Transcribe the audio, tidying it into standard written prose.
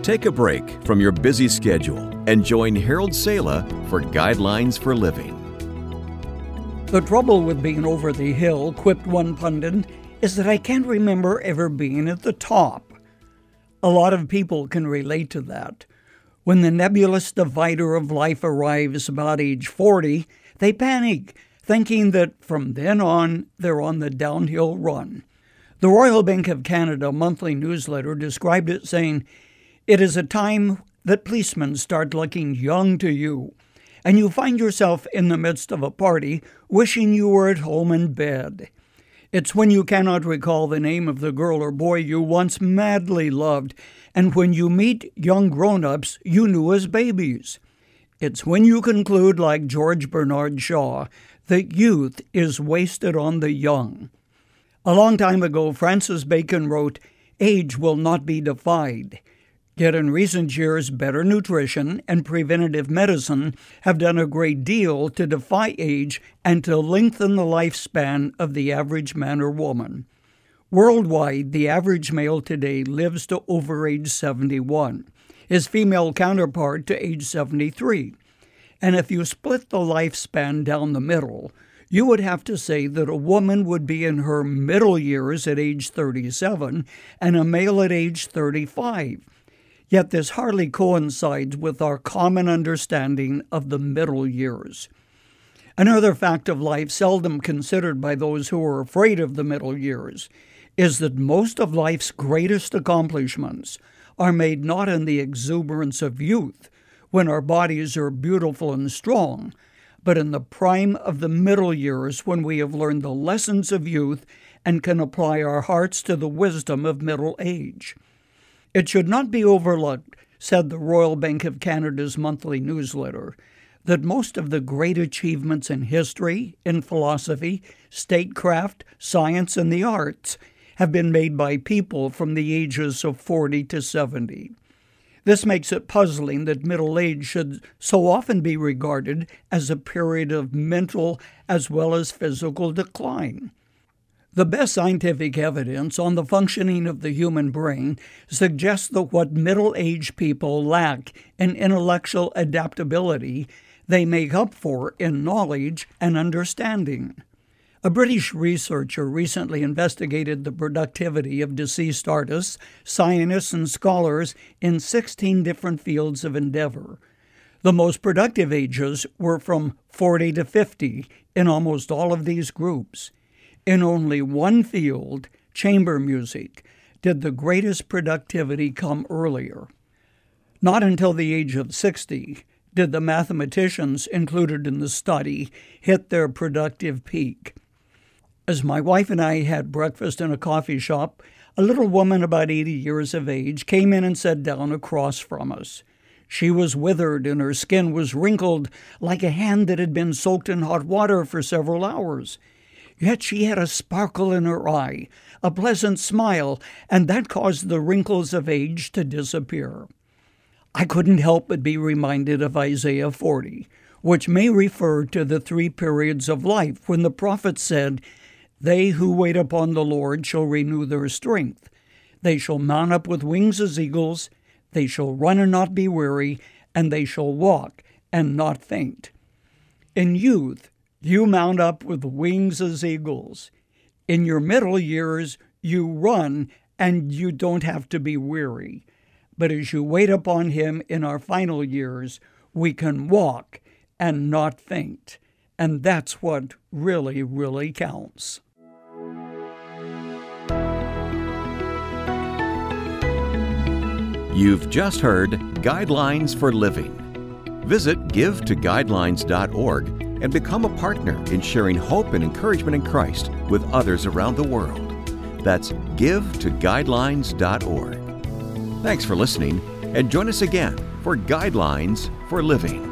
Take a break from your busy schedule and join Harold Sala for Guidelines for Living. The trouble with being over the hill, quipped one pundit, is that I can't remember ever being at the top. A lot of people can relate to that. When the nebulous divider of life arrives about age 40, they panic, thinking that from then on, they're on the downhill run. The Royal Bank of Canada monthly newsletter described it saying, "It is a time that policemen start looking young to you, and you find yourself in the midst of a party wishing you were at home in bed. It's when you cannot recall the name of the girl or boy you once madly loved, and when you meet young grown-ups you knew as babies. It's when you conclude, like George Bernard Shaw, that youth is wasted on the young." A long time ago, Francis Bacon wrote, "Age will not be defied." Yet in recent years, better nutrition and preventative medicine have done a great deal to defy age and to lengthen the lifespan of the average man or woman. Worldwide, the average male today lives to over age 71, his female counterpart to age 73. And if you split the lifespan down the middle, you would have to say that a woman would be in her middle years at age 37 and a male at age 35. Yet this hardly coincides with our common understanding of the middle years. Another fact of life seldom considered by those who are afraid of the middle years is that most of life's greatest accomplishments are made not in the exuberance of youth, when our bodies are beautiful and strong, but in the prime of the middle years when we have learned the lessons of youth and can apply our hearts to the wisdom of middle age. It should not be overlooked, said the Royal Bank of Canada's monthly newsletter, that most of the great achievements in history, in philosophy, statecraft, science, and the arts have been made by people from the ages of 40 to 70. This makes it puzzling that middle age should so often be regarded as a period of mental as well as physical decline. The best scientific evidence on the functioning of the human brain suggests that what middle-aged people lack in intellectual adaptability, they make up for in knowledge and understanding. A British researcher recently investigated the productivity of deceased artists, scientists, and scholars in 16 different fields of endeavor. The most productive ages were from 40 to 50 in almost all of these groups. In only one field, chamber music, did the greatest productivity come earlier. Not until the age of 60 did the mathematicians included in the study hit their productive peak. As my wife and I had breakfast in a coffee shop, a little woman about 80 years of age came in and sat down across from us. She was withered and her skin was wrinkled like a hand that had been soaked in hot water for several hours. Yet she had a sparkle in her eye, a pleasant smile, and that caused the wrinkles of age to disappear. I couldn't help but be reminded of Isaiah 40, which may refer to the 3 periods of life when the prophet said, "They who wait upon the Lord shall renew their strength. They shall mount up with wings as eagles. They shall run and not be weary, and they shall walk and not faint." In youth, you mount up with wings as eagles. In your middle years, you run and you don't have to be weary. But as you wait upon him in our final years, we can walk and not faint. And that's what really, really counts. You've just heard Guidelines for Living. Visit givetoguidelines.org and become a partner in sharing hope and encouragement in Christ with others around the world. That's givetoguidelines.org. Thanks for listening, and join us again for Guidelines for Living.